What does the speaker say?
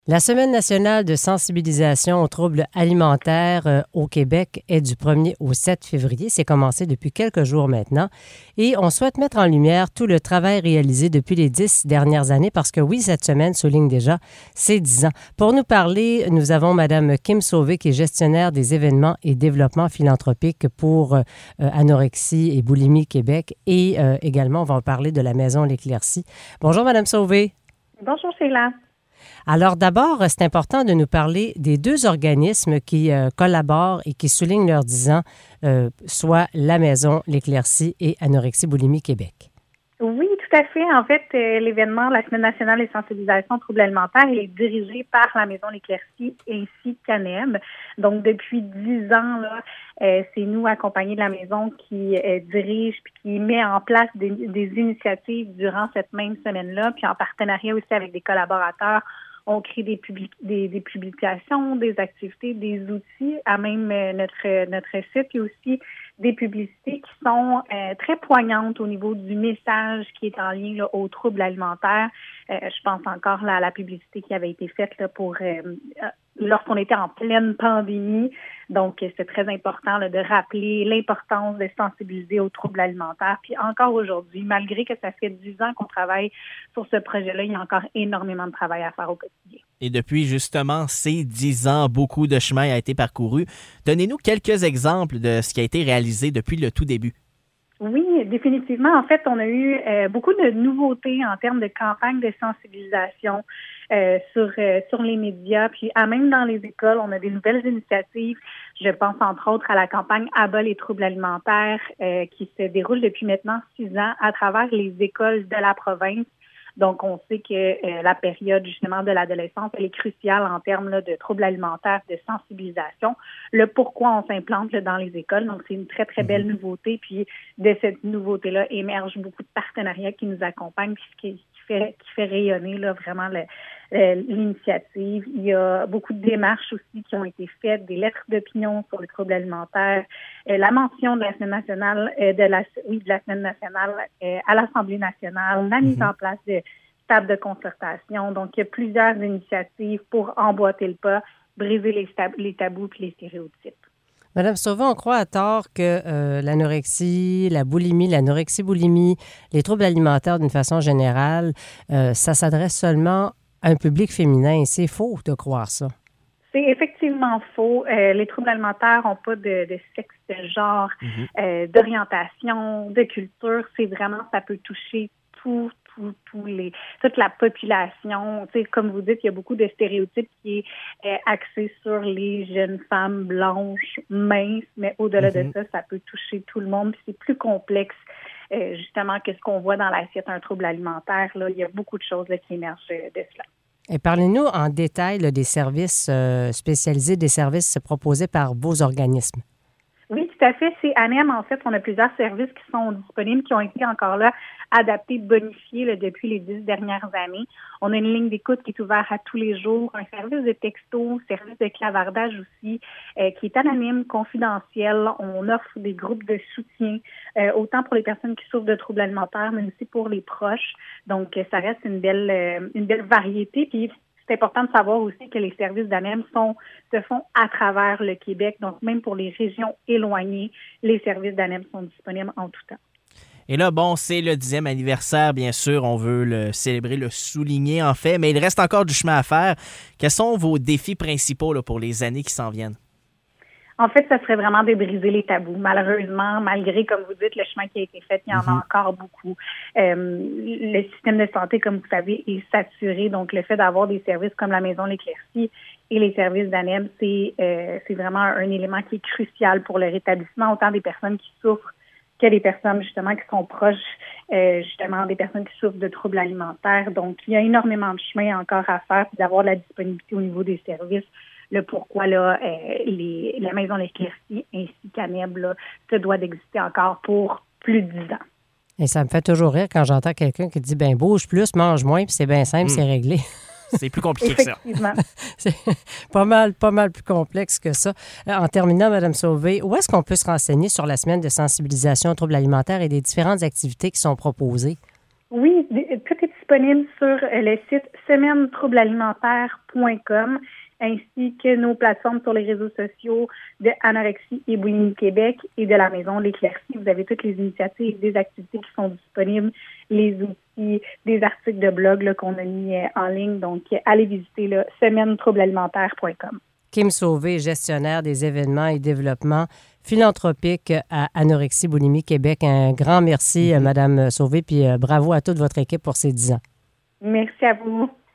La Semaine nationale de sensibilisation aux troubles alimentaires au Québec est du 1er au 7 février. C'est commencé depuis quelques jours maintenant. Et on souhaite mettre en lumière tout le travail réalisé depuis les 10 dernières années parce que oui, cette semaine souligne déjà ses 10 ans. Pour nous parler, nous avons Mme Kim Sauvé qui est gestionnaire des événements et développement philanthropique pour Anorexie et Boulimie Québec. Et également, on va parler de la Maison L'Éclaircie. Bonjour, Mme Sauvé. Bonjour, Sheila. Alors d'abord, c'est important de nous parler des deux organismes qui collaborent et qui soulignent leurs 10 ans, soit la Maison L'Éclaircie et Anorexie Boulimie Québec. Oui, tout à fait. En fait, l'événement, la Semaine nationale des sensibilisations aux troubles alimentaires, il est dirigé par la Maison L'Éclaircie ainsi qu'ANEM. Donc, depuis 10 ans, là, c'est nous, accompagnés de la Maison, qui dirige puis qui met en place des initiatives durant cette même semaine-là, puis en partenariat aussi avec des collaborateurs. On crée des publications, des activités, des outils à même notre site, et aussi des publicités qui sont très poignantes au niveau du message qui est en lien là, aux troubles alimentaires. Je pense encore là, à la publicité qui avait été faite là, pour lorsqu'on était en pleine pandémie. Donc, c'est très important là, de rappeler l'importance de sensibiliser aux troubles alimentaires. Puis encore aujourd'hui, malgré que ça fait 10 ans qu'on travaille sur ce projet-là, il y a encore énormément de travail à faire au quotidien. Et depuis justement ces 10 ans, beaucoup de chemin a été parcouru. Donnez-nous quelques exemples de ce qui a été réalisé depuis le tout début. Oui, définitivement. En fait, on a eu beaucoup de nouveautés en termes de campagnes de sensibilisation sur les médias, puis même dans les écoles, on a des nouvelles initiatives. Je pense entre autres à la campagne Abat les troubles alimentaires qui se déroule depuis maintenant 6 ans à travers les écoles de la province. Donc, on sait que la période, justement, de l'adolescence, elle est cruciale en termes là, de troubles alimentaires, de sensibilisation. Le pourquoi on s'implante là, dans les écoles. Donc, c'est une très, très belle nouveauté. Puis, de cette nouveauté-là, émergent beaucoup de partenariats qui nous accompagnent, puis qui fait rayonner là, vraiment l'initiative. Il y a beaucoup de démarches aussi qui ont été faites, des lettres d'opinion sur les troubles alimentaires, la mention de la Semaine nationale, de la Semaine nationale à l'Assemblée nationale, la mise en place de tables de concertation. Donc, il y a plusieurs initiatives pour emboîter le pas, briser les tabous et les stéréotypes. Madame Sauvé, on croit à tort que l'anorexie, la boulimie, l'anorexie-boulimie, les troubles alimentaires d'une façon générale, ça s'adresse seulement à un public féminin. C'est faux de croire ça. C'est effectivement faux. Les troubles alimentaires n'ont pas de sexe, de genre, d'orientation, de culture. C'est vraiment, ça peut toucher toute la population. Tu sais, comme vous dites, il y a beaucoup de stéréotypes qui est axé sur les jeunes femmes blanches, minces, mais au-delà de ça, ça peut toucher tout le monde. Puis c'est plus complexe, justement, que ce qu'on voit dans l'assiette un trouble alimentaire. Là, il y a beaucoup de choses là, qui émergent de cela. Et parlez-nous en détail là, des services spécialisés, des services proposés par vos organismes. Oui, tout à fait. C'est ANEM, en fait, on a plusieurs services qui sont disponibles, qui ont été encore là adaptés, bonifiés là, depuis les 10 dernières années. On a une ligne d'écoute qui est ouverte à tous les jours, un service de texto, service de clavardage aussi, qui est anonyme, confidentiel. On offre des groupes de soutien, autant pour les personnes qui souffrent de troubles alimentaires, mais aussi pour les proches. Donc, ça reste une belle variété. Puis, c'est important de savoir aussi que les services d'ANEM se font à travers le Québec. Donc, même pour les régions éloignées, les services d'ANEM sont disponibles en tout temps. Et là, bon, c'est le 10e anniversaire, bien sûr. On veut le célébrer, le souligner, en fait. Mais il reste encore du chemin à faire. Quels sont vos défis principaux là, pour les années qui s'en viennent? En fait, ça serait vraiment de briser les tabous. Malheureusement, malgré, comme vous dites, le chemin qui a été fait, il y en a encore beaucoup. Le système de santé, comme vous savez, est saturé. Donc, le fait d'avoir des services comme la Maison L'Éclaircie et les services d'ANEM, c'est vraiment un élément qui est crucial pour le rétablissement, autant des personnes qui souffrent que des personnes, justement, qui sont proches, justement, des personnes qui souffrent de troubles alimentaires. Donc, il y a énormément de chemin encore à faire, puis d'avoir de la disponibilité au niveau des services. Le pourquoi là, la Maison L'Éclaircie ainsi qu'ANEM là, se doit d'exister encore pour plus de 10 ans. Et ça me fait toujours rire quand j'entends quelqu'un qui dit ben bouge plus, mange moins, puis c'est bien simple, c'est réglé. C'est plus compliqué que ça. C'est pas mal plus complexe que ça. En terminant, Mme Sauvé, où est-ce qu'on peut se renseigner sur la semaine de sensibilisation aux troubles alimentaires et des différentes activités qui sont proposées? Oui, tout est disponible disponible sur le site semaine-troubles-alimentaires.com ainsi que nos plateformes sur les réseaux sociaux de Anorexie et Boulimie Québec et de la Maison de l'Éclaircie. Vous avez toutes les initiatives, des activités qui sont disponibles, les outils, des articles de blog là, qu'on a mis en ligne. Donc, allez visiter là, semaine-troubles-alimentaires.com. Kim Sauvé, gestionnaire des événements et développement philanthropiques à Anorexie Boulimie Québec. Un grand merci, Madame Sauvé, puis bravo à toute votre équipe pour ces 10 ans. Merci à vous.